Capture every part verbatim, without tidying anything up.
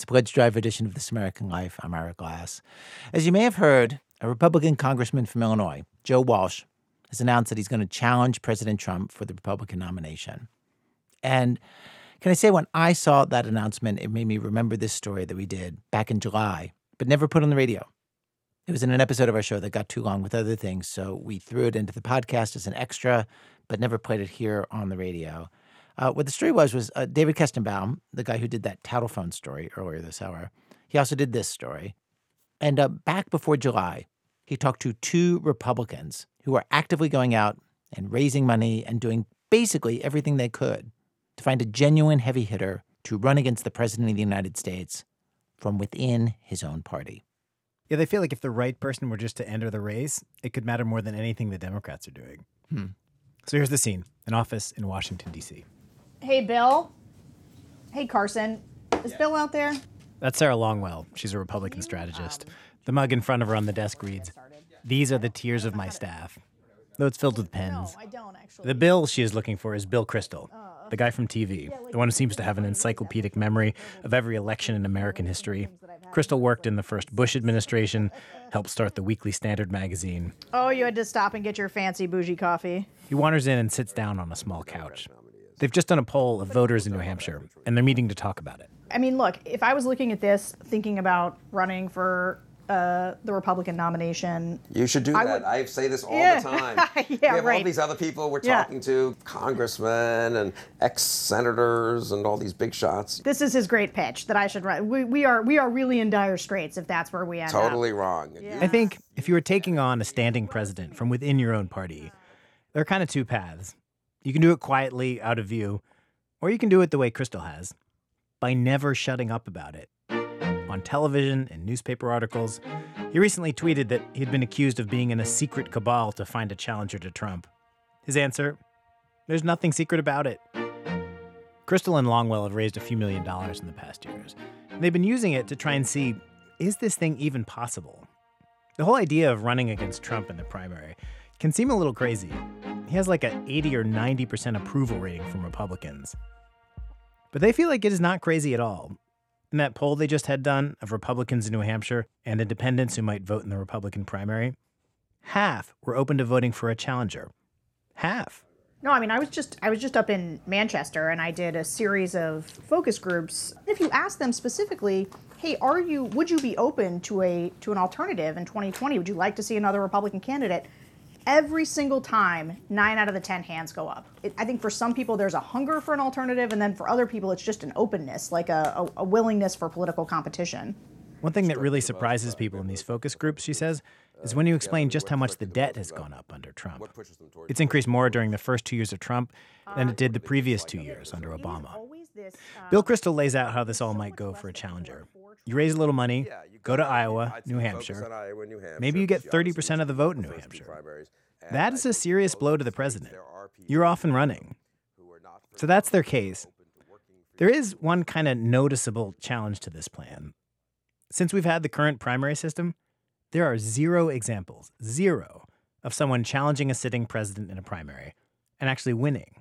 It's a Pledge Drive edition of This American Life. I'm Ira Glass. As you may have heard, a Republican congressman from Illinois, Joe Walsh, has announced that he's going to challenge President Trump for the Republican nomination. And can I say, when I saw that announcement, it made me remember this story that we did back in July, but never put on the radio. It was in an episode of our show that got too long with other things, so we threw it into the podcast as an extra, but never played it here on the radio. Uh, what the story was, was uh, David Kestenbaum, the guy who did that Tattle phone story earlier this hour, he also did this story. And uh, back before July, he talked to two Republicans who are actively going out and raising money and doing basically everything they could to find a genuine heavy hitter to run against the president of the United States from within his own party. Yeah, they feel like if the right person were just to enter the race, it could matter more than anything the Democrats are doing. Hmm. So here's the scene, an office in Washington, D C Hey, Bill. Hey, Carson. Is yeah. Bill out there? That's Sarah Longwell. She's a Republican strategist. The mug in front of her on the desk reads, "These are the tears of my staff," though it's filled with pens. No, I don't, actually. The Bill she is looking for is Bill Kristol, the guy from T V, the one who seems to have an encyclopedic memory of every election in American history. Kristol worked in the first Bush administration, helped start the Weekly Standard magazine. Oh, you had to stop and get your fancy bougie coffee. He wanders in and sits down on a small couch. They've just done a poll of voters in New Hampshire, and they're meeting to talk about it. I mean, look, if I was looking at this, thinking about running for uh, the Republican nomination... You should do I that. would... I say this all yeah. the time. yeah, we have right. all these other people we're yeah. talking to, congressmen and ex-senators and all these big shots. This is his great pitch that I should run. We, we are we are really in dire straits if that's where we end totally up. Totally wrong. Yeah. I think if you were taking on a standing president from within your own party, there are kind of two paths. You can do it quietly, out of view, or you can do it the way Kristol has, by never shutting up about it. On television and newspaper articles, he recently tweeted that he'd been accused of being in a secret cabal to find a challenger to Trump. His answer? There's nothing secret about it. Kristol and Longwell have raised a few million dollars in the past years. And they've been using it to try and see, is this thing even possible? The whole idea of running against Trump in the primary can seem a little crazy. He has like an eighty or ninety percent approval rating from Republicans. But they feel like it is not crazy at all. In that poll they just had done of Republicans in New Hampshire and independents who might vote in the Republican primary, half were open to voting for a challenger. Half. No, I mean, I was just I was just up in Manchester and I did a series of focus groups. If you ask them specifically, hey, are you would you be open to a to an alternative in twenty twenty? Would you like to see another Republican candidate? Every single time, nine out of the ten hands go up. It, I think for some people, there's a hunger for an alternative, and then for other people, it's just an openness, like a, a, a willingness for political competition. One thing that really surprises people in these focus groups, she says, is when you explain just how much the debt has gone up under Trump. It's increased more during the first two years of Trump than it did the previous two years under Obama. Bill Kristol lays out how this all might go for a challenger. You raise a little money, go to Iowa, New Hampshire. Maybe you get thirty percent of the vote in New Hampshire. That is a serious blow to the president. You're off and running. So that's their case. There is one kind of noticeable challenge to this plan. Since we've had the current primary system, there are zero examples, zero, of someone challenging a sitting president in a primary and actually winning.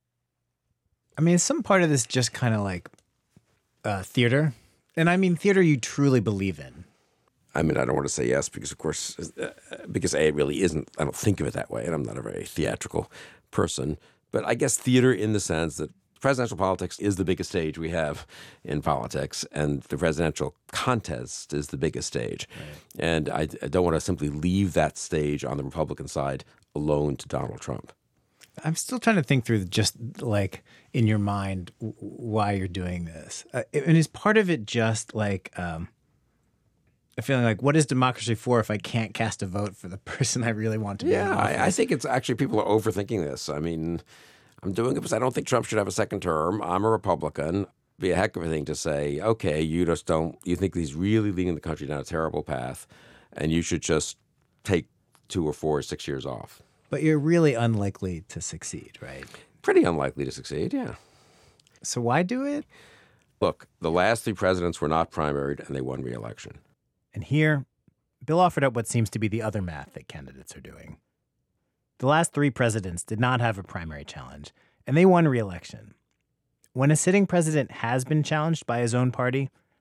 I mean, is some part of this just kind of like uh, theater? And I mean theater you truly believe in. I mean, I don't want to say yes because, of course, uh, because A, it really isn't. I don't think of it that way, and I'm not a very theatrical person. But I guess theater in the sense that presidential politics is the biggest stage we have in politics, and the presidential contest is the biggest stage. Right. And I, I don't want to simply leave that stage on the Republican side alone to Donald Trump. I'm still trying to think through just like in your mind w- why you're doing this. Uh, and is part of it just like um, a feeling like, what is democracy for if I can't cast a vote for the person I really want to be yeah, in office? I, I think it's actually people are overthinking this. I mean, I'm doing it because I don't think Trump should have a second term. I'm a Republican. It'd be a heck of a thing to say, okay, you just don't, you think he's really leading the country down a terrible path, and you should just take two or four or six years off. But you're really unlikely to succeed, right? Pretty unlikely to succeed, yeah. So why do it? Look, the last three presidents were not primaried, and they won re-election. And here, Bill offered up what seems to be the other math that candidates are doing. The last three presidents did not have a primary challenge, and they won re-election. When a sitting president has been challenged by his own party,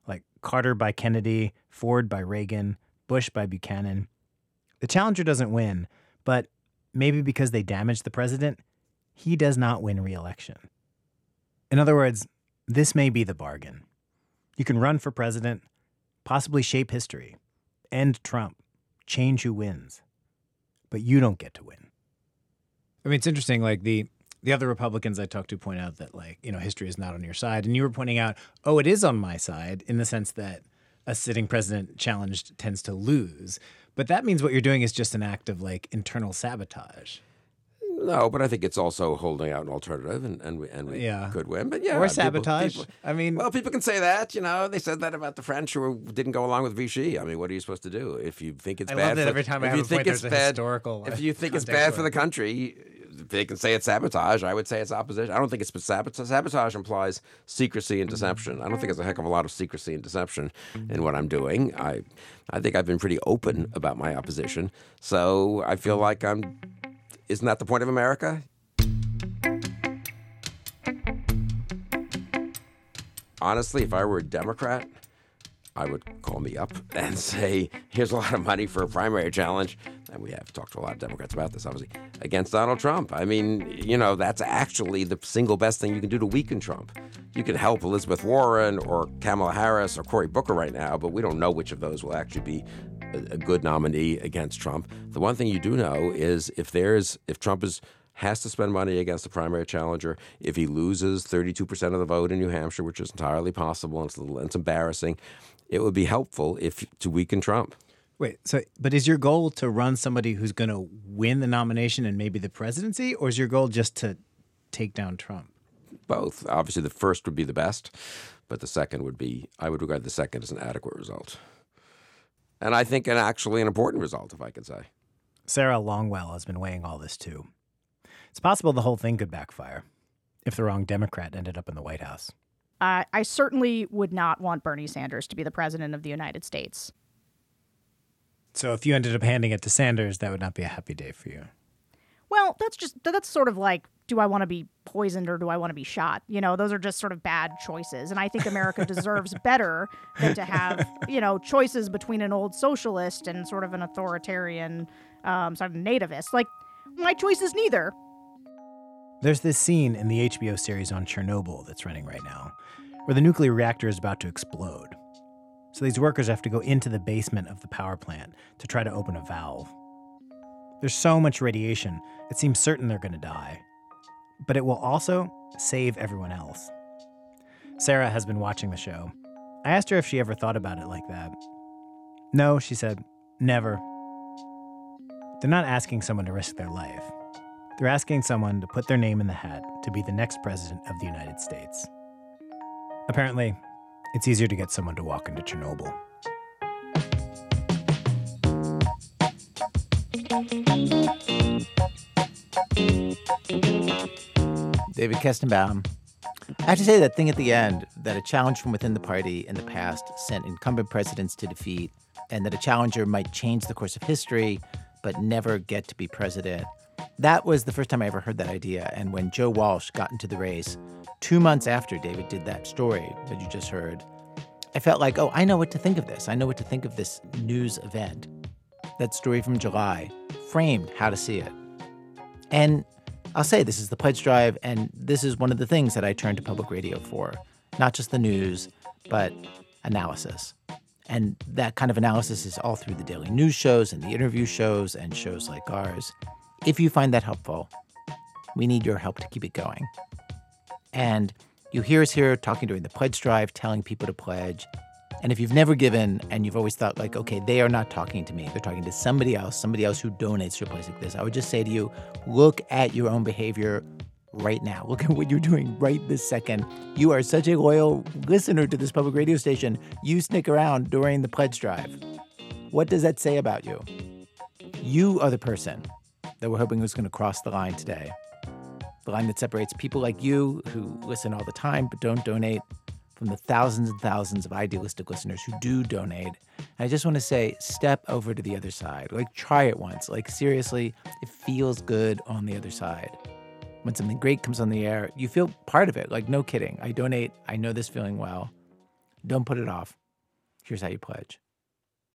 like Carter by Kennedy, Ford by Reagan, Bush by Buchanan. The challenger doesn't win, but maybe because they damaged the president, he does not win re-election. In other words, this may be the bargain. You can run for president, possibly shape history, end Trump, change who wins, but you don't get to win. I mean, it's interesting, like the the other Republicans I talked to point out that, like, you know, history is not on your side. And you were pointing out, oh, it is on my side in the sense that a sitting president challenged tends to lose. But that means what you're doing is just an act of, like, internal sabotage. No, but I think it's also holding out an alternative, and, and we, and we Yeah. could win. But yeah, Or people- sabotage. people- I mean, well, people can say that. You know, they said that about the French who didn't go along with Vichy. I mean, what are you supposed to do if you think it's I bad? love that for, every time I if have you a think point, it's there's a bad, historical, If you think it's context bad for for it. the country, they can say it's sabotage. I would say it's opposition. I don't think it's sabotage. Sabotage implies secrecy and deception. I don't think there's a heck of a lot of secrecy and deception in what I'm doing. I, I think I've been pretty open about my opposition. So I feel like I'm. Isn't that the point of America? Honestly, if I were a Democrat, I would call me up and say, here's a lot of money for a primary challenge. And we have talked to a lot of Democrats about this, obviously, against Donald Trump. I mean, you know, that's actually the single best thing you can do to weaken Trump. You can help Elizabeth Warren or Kamala Harris or Cory Booker right now, but we don't know which of those will actually be a, a good nominee against Trump. The one thing you do know is if there's, if Trump is has to spend money against the primary challenger, if he loses thirty-two percent of the vote in New Hampshire, which is entirely possible, and it's, a little, it's embarrassing, it would be helpful if to weaken Trump. wait, so, but is your goal to run somebody who's going to win the nomination and maybe the presidency, or is your goal just to take down Trump? Both. Obviously, the first would be the best, but the second would be, I would regard the second as an adequate result. And I think an actually an important result, if I could say. Sarah Longwell has been weighing all this too. It's possible the whole thing could backfire if the wrong Democrat ended up in the White House. Uh, I certainly would not want Bernie Sanders to be the president of the United States. So if you ended up handing it to Sanders, that would not be a happy day for you. Well, that's just that's sort of like, do I want to be poisoned or do I want to be shot? You know, those are just sort of bad choices. And I think America deserves better than to have, you know, choices between an old socialist and sort of an authoritarian, um, sort of nativist. Like, my choice is neither. There's this scene in the H B O series on Chernobyl that's running right now, where the nuclear reactor is about to explode. So these workers have to go into the basement of the power plant to try to open a valve. There's so much radiation, it seems certain they're going to die. But it will also save everyone else. Sarah has been watching the show. I asked her if she ever thought about it like that. No, she said, never. They're not asking someone to risk their life. They're asking someone to put their name in the hat to be the next president of the United States. Apparently, it's easier to get someone to walk into Chernobyl. David Kestenbaum. I have to say that thing at the end, that a challenge from within the party in the past sent incumbent presidents to defeat, and that a challenger might change the course of history but never get to be president. That was the first time I ever heard that idea. And when Joe Walsh got into the race, two months after David did that story that you just heard, I felt like, oh, I know what to think of this. I know what to think of this news event. That story from July framed how to see it. And I'll say this is the pledge drive, and this is one of the things that I turn to public radio for. Not just the news, but analysis. And that kind of analysis is all through the daily news shows and the interview shows and shows like ours. If you find that helpful, we need your help to keep it going. And you hear us here talking during the pledge drive, telling people to pledge. And if you've never given and you've always thought like, okay, they are not talking to me, they're talking to somebody else, somebody else who donates to a place like this, I would just say to you, look at your own behavior right now. Look at what you're doing right this second. You are such a loyal listener to this public radio station. You stick around during the pledge drive. What does that say about you? You are the person that we're hoping was going to cross the line today. The line that separates people like you who listen all the time but don't donate from the thousands and thousands of idealistic listeners who do donate. And I just want to say, step over to the other side. Like, try it once. Like, seriously, it feels good on the other side. When something great comes on the air, you feel part of it. Like, no kidding. I donate. I know this feeling well. Don't put it off. Here's how you pledge.